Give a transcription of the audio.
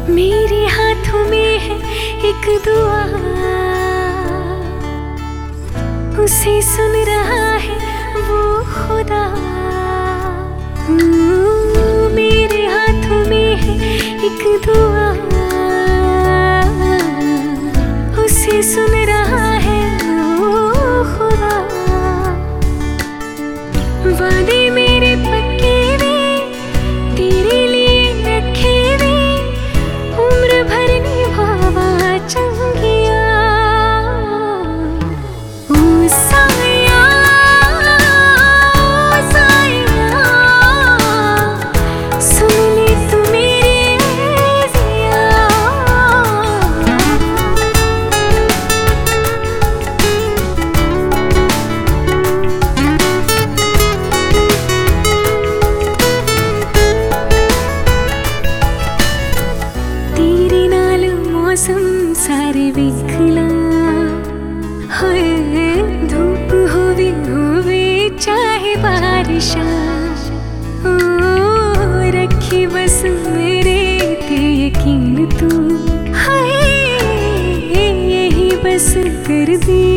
मेरे हाथों में है एक दुआ, उसे सुन रहा है वो खुदा। मेरे हाथों में है एक दुआ, उसे सुन रहा है वो खुदा। वादे मेरे पक्के वे, तेरे लिए रखे वे, उम्र भर निभावा चंगिया। ओ साया, ओ साया, सुन ले तू मेरी अर्ज़ियाँ। तेरे नाल मौसम सारे विखला, हाय धूप होवे चाहे बारिशा। ओ रखी बस मेरे ते यकीन तू, हाय यही बस कर दी।